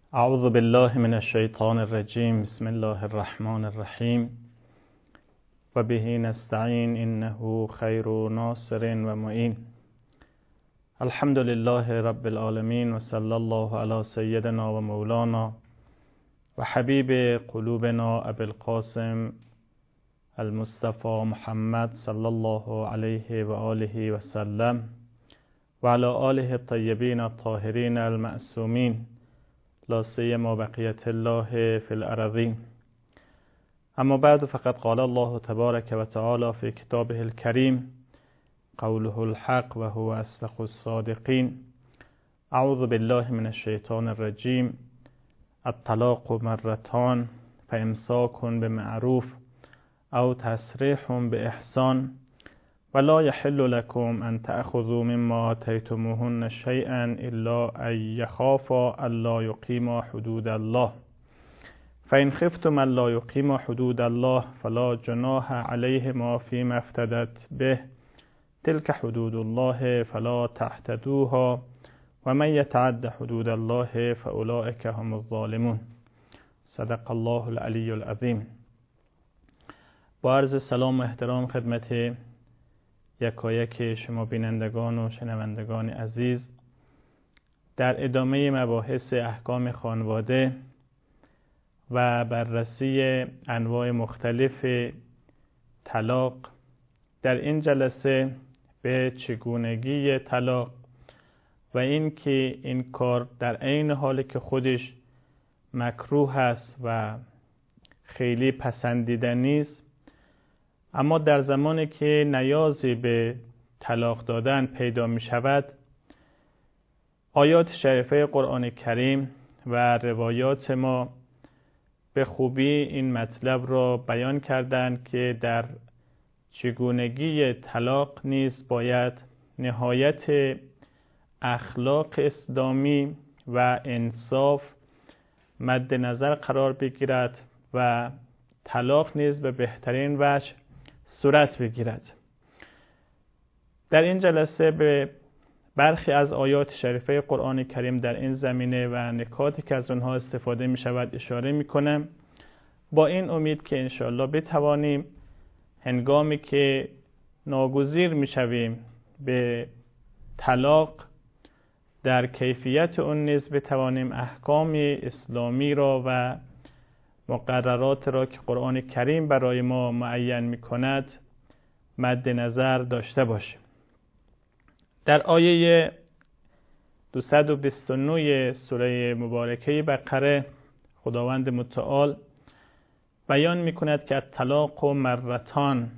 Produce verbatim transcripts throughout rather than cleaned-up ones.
اعوذ بالله من الشیطان الرجیم. بسم الله الرحمن الرحیم و به نستعین انه خیر ناصر و معین. الحمد لله رب العالمین و صلی الله علی سیدنا و مولانا و حبیب قلوبنا ابی القاسم المصطفى محمد صلی الله علیه و آله و سلم و علی آله الطیبین الطاهرین المعصومین لا سیما بقیت الله فی الارضین. اما بعد، فقد قال الله تبارک و تعالی فی کتابه الکریم قوله الحق و هو اصدق الصادقین. اعوذ بالله من الشیطان الرجیم. الطلاق مرتان فامساک بمعروف او تسریح باحسان ولا يحل لكم ان تأخذوا مما آتيتموهن شيئا الا ان يخافا الا يقيما حدود الله فإن خفتم الا يقيما حدود الله فلا جناح عليهما فيما افتدت به تلك حدود الله فلا تعتدوها ومن يتعد حدود الله فأولئك هم الظالمون. صدق الله العلی العظیم. با عرض سلام و احترام خدمت یکایک شما بینندگان و شنوندگان عزیز، در ادامه مباحث احکام خانواده و بررسی انواع مختلف طلاق، در این جلسه به چگونگی طلاق و این که این کار در عین حالی که خودش مکروه است و خیلی پسندیده نیست، اما در زمانی که نیازی به طلاق دادن پیدا می شود، آیات شریفه قرآن کریم و روایات ما به خوبی این مطلب را بیان کردند که در چگونگی طلاق نیز باید نهایت اخلاق اسلامی و انصاف مد نظر قرار بگیرد و طلاق نیز به بهترین وجه صورت بگیرد. در این جلسه به برخی از آیات شریفه قرآن کریم در این زمینه و نکاتی که از اونها استفاده می شود اشاره می کنم، با این امید که انشاءالله بتوانیم هنگامی که ناگزیر می شویم به طلاق در کیفیت اون نیز بتوانیم احکام اسلامی را و مقررات را که قرآن کریم برای ما معین می کند مد نظر داشته باشیم. در آیه دویست و بیست و نه سوره مبارکه بقره خداوند متعال بیان می کند که طلاق و مرتان،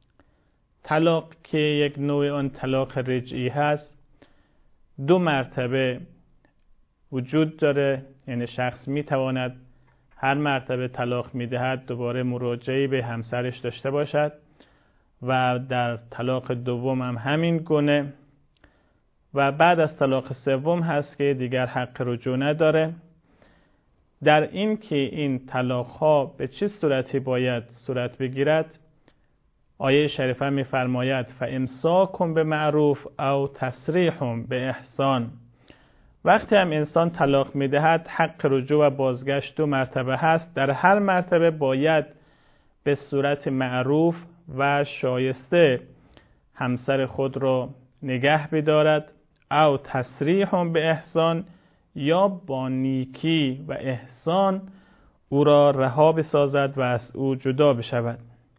طلاق که یک نوع آن طلاق رجعی هست، دو مرتبه وجود داره. یعنی شخص می تواند هر مرتبه طلاق می دهد دوباره مراجعه به همسرش داشته باشد و در طلاق دوم هم همین گونه، و بعد از طلاق سوم هست که دیگر حق رجوع نداره. در این که این طلاق ها به چه صورتی باید صورت بگیرد، آیه شریفه می فرماید فامساک بمعروف او تسریح باحسان. وقتی هم انسان طلاق می دهد حق رجوع و بازگشت دو مرتبه هست. در هر مرتبه باید به صورت معروف و شایسته همسر خود را نگه بدارد، او تسریح به احسان، یا با نیکی و احسان او را رها بسازد و از او جدا بشود.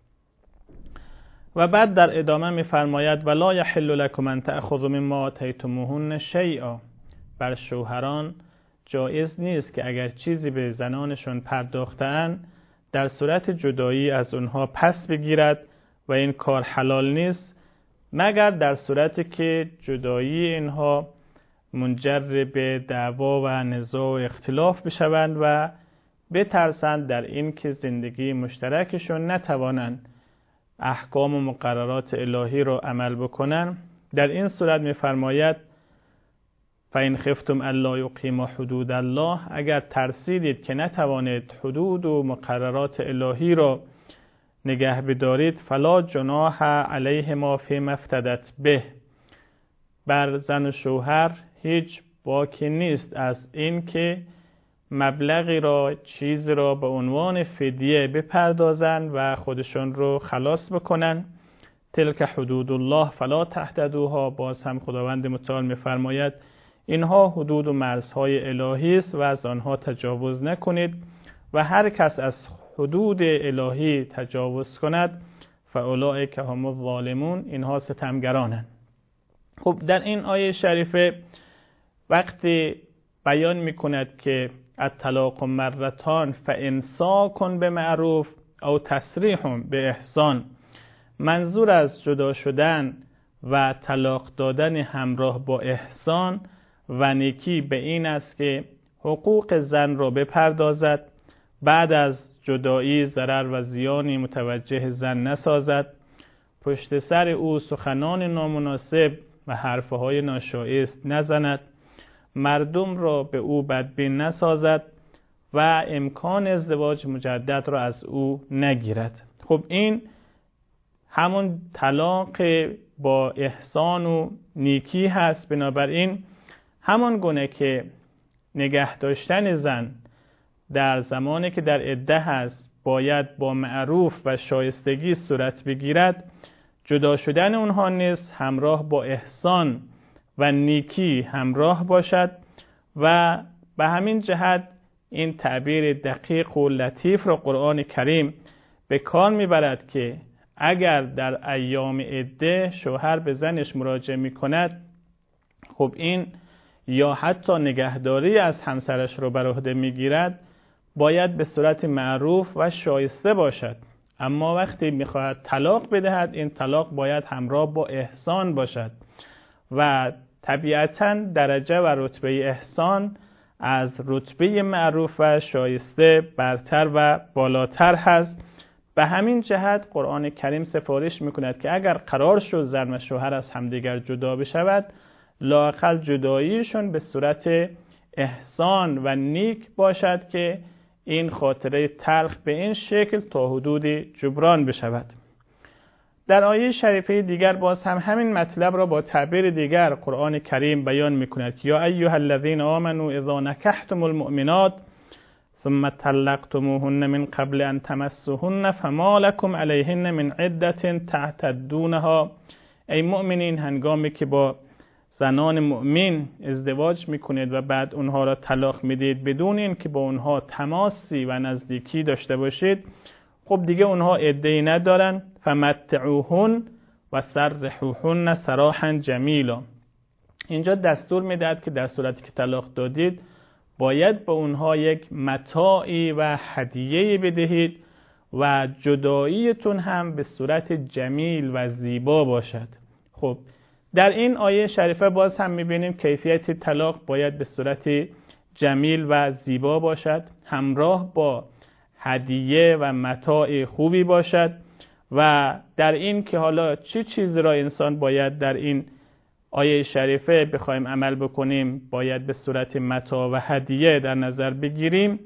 و بعد در ادامه می فرماید ولا یحل لکم ان تأخذوا مما آتیتموهن شیئا. بر شوهران جایز نیست که اگر چیزی به زنانشون پرداختند در صورت جدایی از اونها پس بگیرد و این کار حلال نیست، مگر در صورتی که جدایی اینها منجر به دعوا و نزاع و اختلاف بشوند و بترسند در این که زندگی مشترکشون نتوانند احکام و مقررات الهی را عمل بکنن. در این صورت می‌فرماید فإن خفتم الا یقیما حدود الله. اگر ترسیدید که نتوانید حدود و مقررات الهی را نگه بدارید، فلا جناح علیهما فیما افتدت به. بر زن و شوهر هیچ باکی نیست از این که مبلغی را، چیز را به عنوان فدیه بپردازن و خودشون رو خلاص بکنن. تلک حدود الله فلا تحددوها. باز هم خداوند متعال می‌فرماید اینها حدود و مرزهای الهی است و از آنها تجاوز نکنید و هر کس از حدود الهی تجاوز کند فاولئک هم الظالمون، اینها ستمگرانند. خب در این آیه شریفه وقتی بیان میکند که الطلاق مرتان فامساک بمعروف او تسریح به احسان، منظور از جدا شدن و طلاق دادن همراه با احسان و نیکی به این است که حقوق زن را بپردازد، بعد از جدایی ضرر و زیانی متوجه زن نسازد، پشت سر او سخنان نامناسب و حرفهای ناشایست نزند، مردم را به او بدبین نسازد و امکان ازدواج مجدد را از او نگیرد. خب این همون طلاق با احسان و نیکی هست. بنابراین همان گونه که نگه داشتن زن در زمانی که در عده هست باید با معروف و شایستگی صورت بگیرد، جدا شدن اونها نیز همراه با احسان و نیکی همراه باشد و به همین جهت این تعبیر دقیق و لطیف را قرآن کریم به کار میبرد که اگر در ایام عده شوهر به زنش مراجعه میکند، خب این یا حتی نگهداری از همسرش رو بر عهده میگیرد، باید به صورت معروف و شایسته باشد. اما وقتی میخواهد طلاق بدهد، این طلاق باید همراه با احسان باشد و طبیعتاً درجه و رتبه احسان از رتبه معروف و شایسته برتر و بالاتر هست. به همین جهت قرآن کریم سفارش میکند که اگر قرار شد زن و شوهر از همدیگر جدا بشود، لااقل جداییشون به صورت احسان و نیک باشد که این خاطره تلخ به این شکل تا حدودی جبران بشود. در آیه شریفه دیگر باز هم همین مطلب را با تعبیر دیگر قرآن کریم بیان میکند که یا ایها الذین آمنوا اذا نکحتم المؤمنات ثم طلقتموهن من قبل ان تمسوهن فما لكم علیهن من عدة تعتدونها. ای مؤمنین، هنگامی که با زنان مؤمن ازدواج میکنید و بعد اونها را طلاق میدید بدون این که با اونها تماسی و نزدیکی داشته باشید، خب دیگه اونها عده‌ای ندارن. فمتعوهن و سرحوهن سراحا جمیلا. اینجا دستور میدهد که در صورتی که طلاق دادید باید به اونها یک متاعی و هدیه‌ای بدهید و جداییتون هم به صورت جمیل و زیبا باشد. خب در این آیه شریفه باز هم میبینیم کیفیت طلاق باید به صورت جمیل و زیبا باشد، همراه با هدیه و متاع خوبی باشد و در این که حالا چه چیز را انسان باید در این آیه شریفه بخوایم عمل بکنیم باید به صورت متاع و هدیه در نظر بگیریم.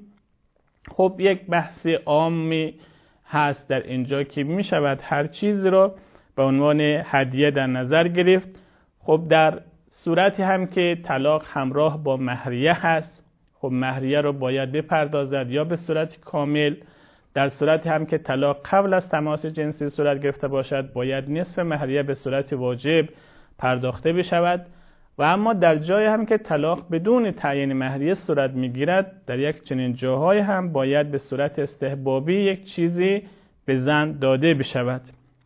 خب یک بحث عامی هست در اینجا که می شود هر چیز را به عنوان هدیه در نظر گرفت. خب در صورتی هم که طلاق همراه با مهریه هست، خب مهریه رو باید بپردازد یا به صورت کامل. در صورتی هم که طلاق قبل از تماس جنسی صورت گرفته باشد باید نصف مهریه به صورت واجب پرداخته بشود و اما در جای هم که طلاق بدون تعیین مهریه صورت میگیرد، در یک چنین جاهای هم باید به صورت استحبابی یک چیزی به زن داده بشود.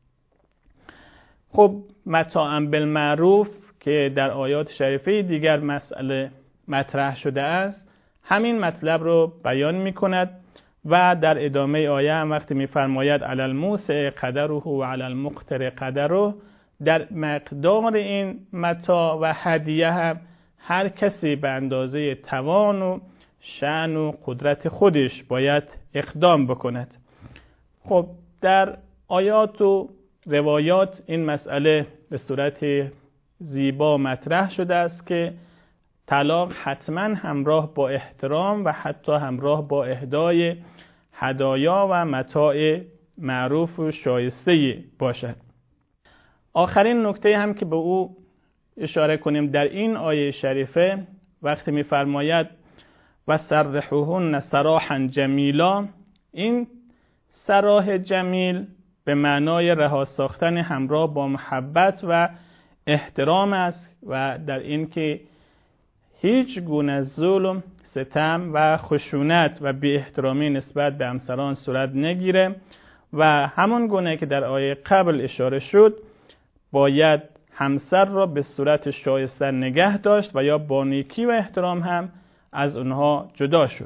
خب متاعا بالمعروف که در آیات شریفه دیگر مسئله مطرح شده است، همین مطلب رو بیان می کند و در ادامه آیه هم وقتی می فرماید علی الموسع قدره و علی المقتر قدره، در مقدار این متاع و هدیه هم هر کسی به اندازه توان و شأن و قدرت خودش باید اقدام بکند. خب در آیات و روایات این مسئله به صورت زیبا مطرح شده است که طلاق حتما همراه با احترام و حتی همراه با اهدای هدایا و متاع معروف و شایسته باشد. آخرین نکته هم که به او اشاره کنیم در این آیه شریفه وقتی می‌فرماید و سرحوهن سراحا جمیلا. این سراح جمیل به معنای رها ساختن همراه با محبت و احترام است و در این که هیچ گونه ظلم، ستم و خشونت و بی احترامی نسبت به همسران صورت نگیره و همون گونه که در آیه قبل اشاره شد باید همسر را به صورت شایسته نگه داشت و یا با نیکی و احترام هم از اونها جدا شد.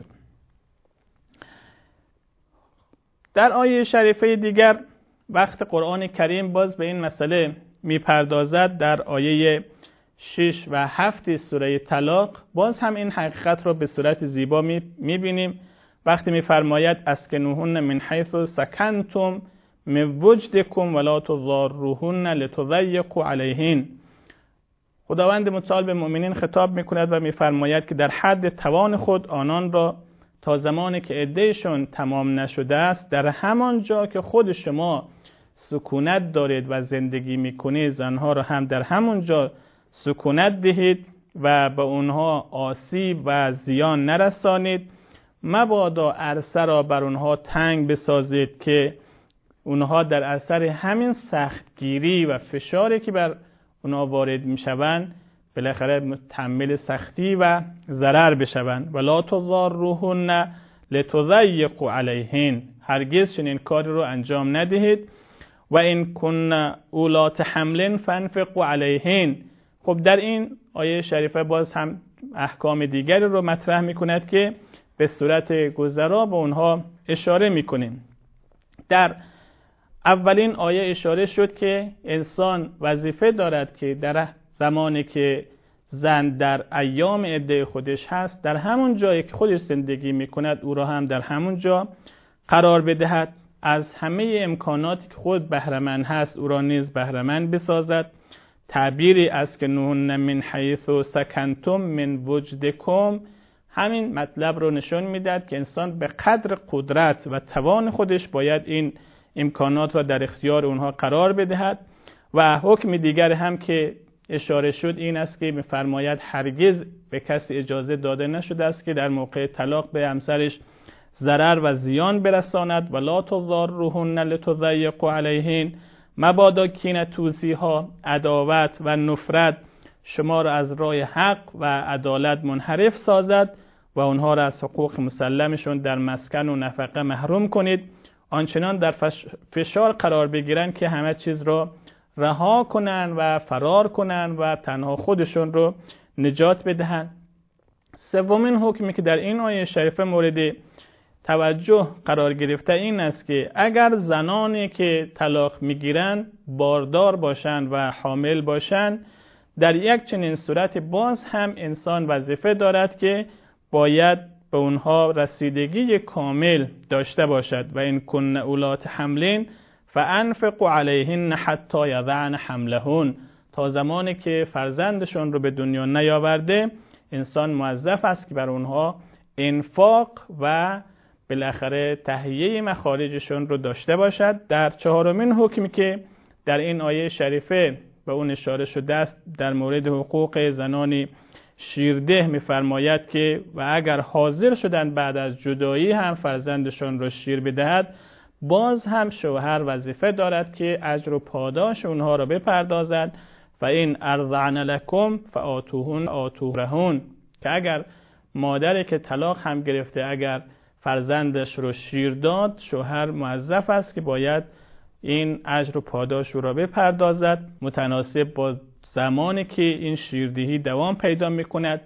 در آیه شریفه دیگر وقت قرآن کریم باز به این مسئله میپردازد. در آیه شش و هفت سوره طلاق باز هم این حقیقت را به صورت زیبا میبینیم وقتی میفرماید اسکنوهن من حیث سکنتم من وجدکم ولا تضاروهن لتضیقوا علیهن. خداوند متعال به مؤمنین خطاب میکند و میفرماید که در حد توان خود آنان را تا زمانی که عدهشون تمام نشده است در همان جا که خود شما سکونت دارید و زندگی میکنید زنها را هم در همون جا سکونت دهید و به اونها آسیب و زیان نرسانید. مبادا عرصه را بر اونها تنگ بسازید که اونها در اثر همین سختگیری و فشاری که بر اونها وارد میشوند بالاخره متحمل سختی و ضرر بشوند. ولا تضاروهن لتضیقوا علیهن. هرگز چنین کاری رو انجام ندهید. و این کن اولات حمل فانفقوا علیهن. خب در این آیه شریفه باز هم احکام دیگری رو مطرح میکند که به صورت گذرا به اونها اشاره میکنیم. در اولین آیه اشاره شد که انسان وظیفه دارد که در زمانی که زن در ایام عده خودش هست در همون جایی که خودش زندگی میکند او را هم در همون جا قرار بدهد، از همه امکاناتی که خود بهره‌مند هست او را نیز بهره‌مند بسازد. تعبیری از که نهن من حیث سکنتم من وجدکم همین مطلب رو نشون میداد که انسان به قدر قدرت و توان خودش باید این امکانات را در اختیار اونها قرار بدهد. و حکم دیگر هم که اشاره شد این است که می‌فرماید هرگز به کسی اجازه داده نشده است که در موقع طلاق به همسرش ضرر و زیان برساند. ولا تضاروهن لتضیقوا علیهن. مبادا کینه توزیها، عداوت و نفرت شما را از راه حق و عدالت منحرف سازد و اونها را از حقوق مسلمشون در مسکن و نفقه محروم کنید. آنچنان در فشار قرار بگیرن که همه چیز را رها کنن و فرار کنن و تنها خودشون رو نجات بدهن. سومین حکمی که در این آیه شریفه مورد توجه قرار گرفته این است که اگر زنانی که طلاق میگیرن باردار باشند و حامل باشند در یک چنین صورت باز هم انسان وظیفه دارد که باید به اونها رسیدگی کامل داشته باشد. و این کن اولات حملین فانفقوا علیهن حتی یضعن حملهن. تا زمانی که فرزندشون رو به دنیا نیاورده انسان موظف است که بر اونها انفاق و بالاخره تهیه مخارجشون رو داشته باشد. در چهارمین حکمی که در این آیه شریفه به اون اشاره شده است در مورد حقوق زنان شیرده می‌فرماید که و اگر حاضر شدند بعد از جدایی هم فرزندشون رو شیر بدهد باز هم شوهر وظیفه دارد که اجر و پاداش اونها را بپردازد. و این ارضعن لکم فآتوهن آتورهن. که اگر مادری که طلاق هم گرفته اگر فرزندش رو شیر داد شوهر موظف است که باید این اجر و پاداش رو را بپردازد متناسب با زمانی که این شیردهی دوام پیدا میکند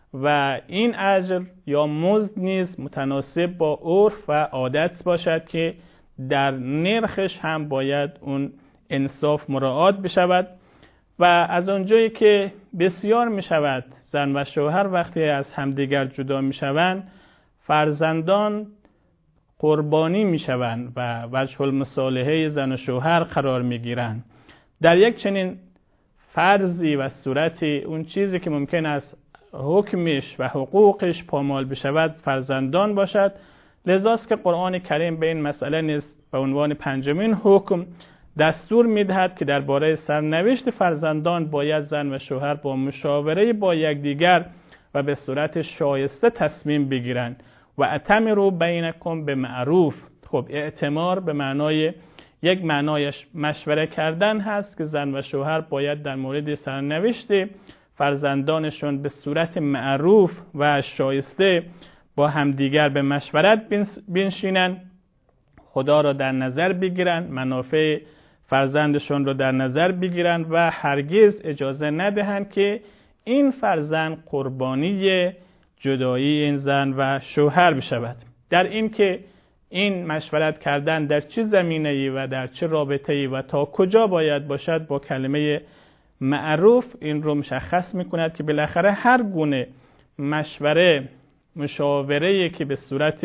و این اجر یا مزد نیز متناسب با عرف و عادت باشد که در نرخش هم باید اون انصاف مراعات بشود. و از اونجایی که بسیار میشود زن و شوهر وقتی از همدیگر جدا میشوند فرزندان قربانی میشوند و وجه المصالحه زن و شوهر قرار میگیرند. در یک چنین فرضی و صورتی اون چیزی که ممکن است حکمش و حقوقش پامال بشود فرزندان باشد. لذاست که قرآن کریم به این مسئله نیز به عنوان پنجمین حکم دستور میدهد که درباره سرنوشت فرزندان باید زن و شوهر با مشاوره با یکدیگر و به صورت شایسته تصمیم بگیرن. و اتمروا بینکم به معروف. خب اعتمار به معنای یک معنایش مشوره کردن هست که زن و شوهر باید در مورد سرنوشت فرزندانشون به صورت معروف و شایسته با همدیگر به مشورت بنشینن، خدا را در نظر بگیرن، منافع فرزندشون را در نظر بگیرن و هرگز اجازه ندهند که این فرزند قربانی جدایی این زن و شوهر بشود. در این که این مشورت کردن در چه زمینه‌ای و در چه رابطه‌ای و تا کجا باید باشد با کلمه معروف این رو مشخص می‌کند که بالاخره هر گونه مشوره مشاوره‌ای که به صورت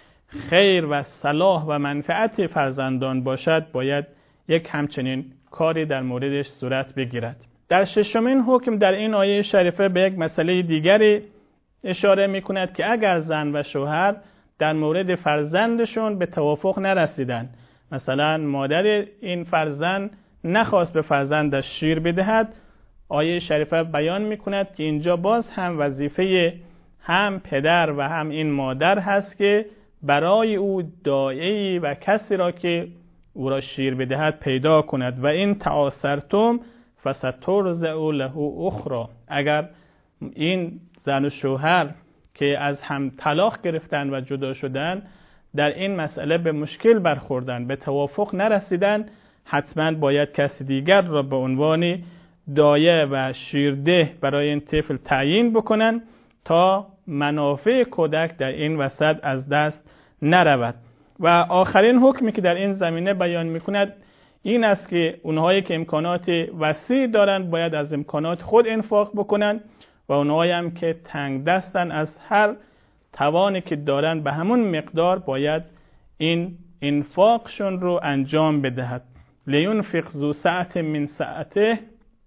خیر و صلاح و منفعت فرزندان باشد باید یک همچنین کاری در موردش صورت بگیرد. در ششمین حکم در این آیه شریفه به یک مسئله دیگری اشاره می‌کند که اگر زن و شوهر در مورد فرزندشون به توافق نرسیدن، مثلا مادر این فرزند نخواست به فرزندش شیر بدهد، آیه شریفه بیان می‌کند که اینجا باز هم وظیفه هم پدر و هم این مادر هست که برای او داعی و کسی را که او را شیر بدهد پیدا کند. و این تعاصرتم فسترضع له اخرى. اگر این زن و شوهر که از هم طلاق گرفتن و جدا شدن در این مسئله به مشکل برخوردن، به توافق نرسیدن، حتما باید کسی دیگر را به عنوان دایه و شیرده برای این طفل تعیین بکنن تا منافع کودک در این وسط از دست نرود. و آخرین حکمی که در این زمینه بیان میکند این است که اونهایی که امکانات وسیع دارند باید از امکانات خود انفاق بکنن و اونهایی هم که تنگ دستن از هر توانی که دارن به همون مقدار باید این انفاقشون رو انجام بدهد. لینفق ذو سعة من سعته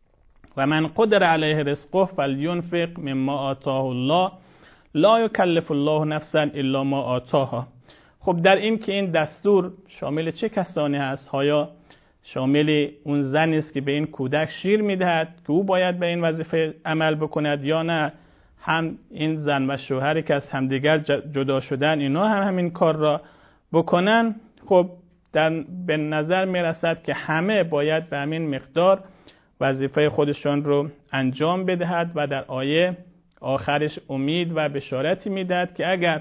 و من قدر علیه رزقه فلینفق مما آتاه الله لا یکلف الله نفسا الا ما آتاها. خب در این که این دستور شامل چه کسانی هست؟ آیا شامل اون زنی است که به این کودک شیر میدهد که او باید به این وظیفه عمل بکند، یا نه هم این زن و شوهری که از همدیگر جدا شدن اینا هم همین کار را بکنن؟ خب در به نظر میرسد که همه باید به همین مقدار وظیفه خودشان رو انجام بدهد و در آیه آخرش امید و بشارتی میدهد که اگر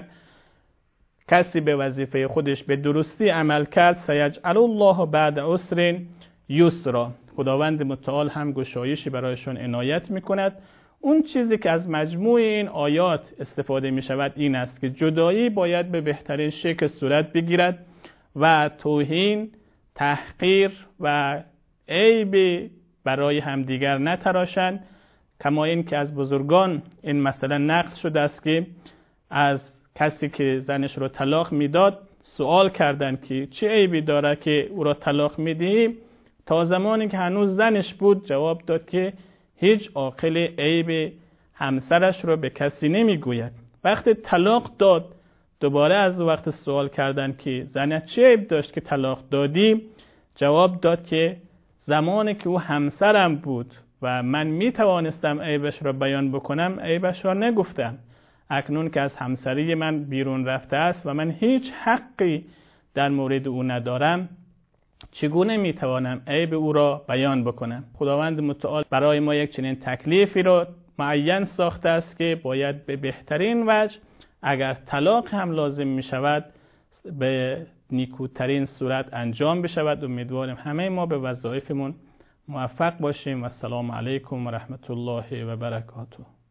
کسی به وظیفه خودش به درستی عمل کرد سیجعل الله بعد عسر یسرا. خداوند متعال هم گشایشی برایشون عنایت میکند. اون چیزی که از مجموع این آیات استفاده می شود این است که جدایی باید به بهترین شکل صورت بگیرد و توهین، تحقیر و عیب برای همدیگر نتراشند، کما این که از بزرگان این مسئله نقل شده است که از کسی که زنش رو طلاق میداد سوال کردند که چه عیبی داره که او را طلاق میدهی؟ تا زمانی که هنوز زنش بود جواب داد که هیچ عاقل عیب همسرش رو به کسی نمیگوید. وقتی طلاق داد دوباره از وقت سوال کردند که زنت چه عیب داشت که طلاق دادی؟ جواب داد که زمانی که او همسرم بود و من میتوانستم عیبش را بیان بکنم عیبش را نگفتم. اکنون که از همسری من بیرون رفته است و من هیچ حقی در مورد او ندارم، چگونه میتوانم عیب او را بیان بکنم؟ خداوند متعال برای ما یک چنین تکلیفی را معین ساخته است که باید به بهترین وجه اگر طلاق هم لازم می شود به نیکوترین صورت انجام بشود. امیدواریم همه ما به وظایفمون موفق باشیم و السلام علیکم و رحمت الله و برکاته.